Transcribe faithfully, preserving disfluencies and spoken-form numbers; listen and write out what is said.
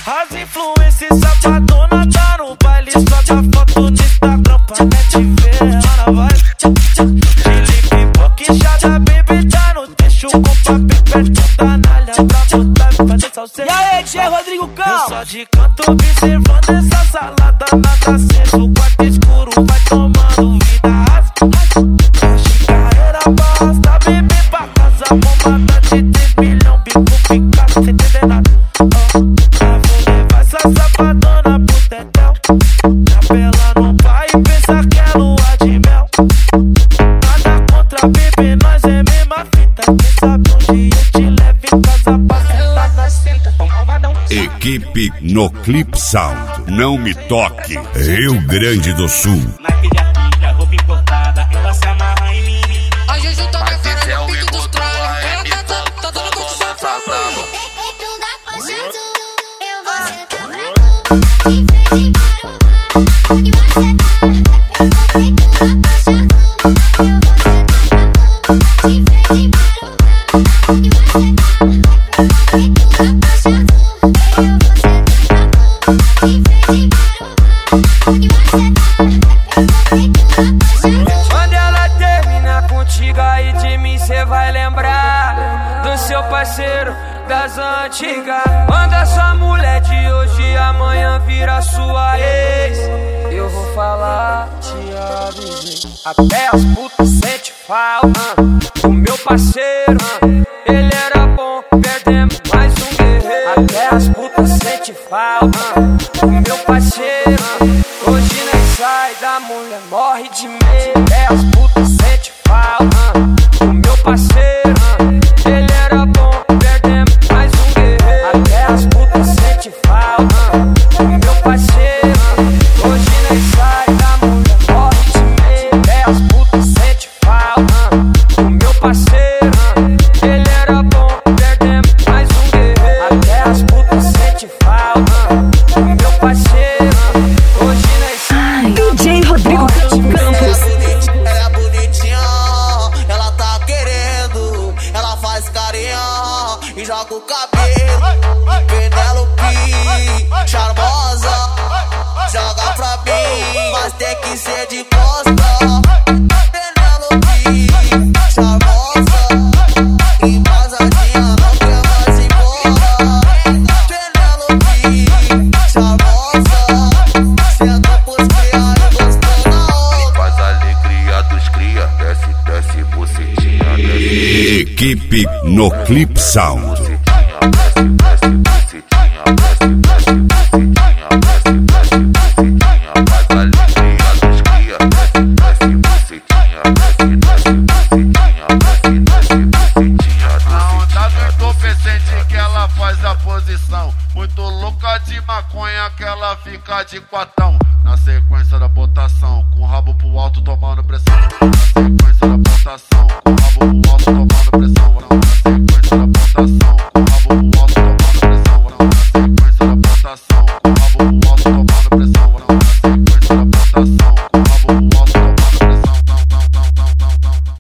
As influências safadona tá no baile, só dá foto de Instagram pra net ver. Ela vai de pipoca inchada, baby, tá no deixo com papel perto da nalha pra botar e fazer salseiro. E aí, Tchê, Rodrigo Cal? Eu só de canto observando essa salada, nada aceso, o quarto escuro vai tomando vida. As carreira basta, baby, pra casa, bombada de três milhões, bico picado, sem entender nada. Safadona pro tetel, capela não vai pensar que é lua de mel. Nada contra bebê, nós é mesma fita. Quem sabe um dia eu te levo em casa pra sentar na cinta. Equipe no Clip Sound, não me toque, Rio Grande do Sul. Naquele filha, roupa importada, ela se amarra em mim. A Juju tá na cara no pique dos tralhos. Ela tá, tá, tá dando condição pra mim. Quando ela termina contigo aí de mim, cê vai lembrar do seu parceiro das antigas. Quando essa mulher de hoje amanhã vira sua ex, eu vou falar, te avisei. Até as putas sente falta do meu parceiro, ele era bom, perdemos mais um guerreiro. Até as putas sente falta do meu parceiro, hoje nem sai da mulher, morre de medo. Até as putas sente falta do meu parceiro, ele era bom, perdemos mais um guerreiro. Até as putas sente falta do meu parceiro, hoje nem sai da mulher, morre de medo. Até as putas sente falta do meu parceiro, ele era bom, perdemos mais um guerreiro. Até as putas sente falta do meu parceiro, hoje nem sai. D J Rodrigo Campos. Ela é bonitinha, ela tá querendo, ela faz carinha e joga o cabelo. Penélope, charmosa, joga pra mim, mas tem que ser de costa. Penélope, charmosa, embasadinha, não quer mais ir embora. Penélope, charmosa, senta pros cria e gostou na hora. Faz a alegria dos cria, desce, desce, bucetinha, desce. Equipe no Clip Sound. Muito louca de maconha que ela fica de quatão. Na sequência da botação, com o rabo pro alto tomando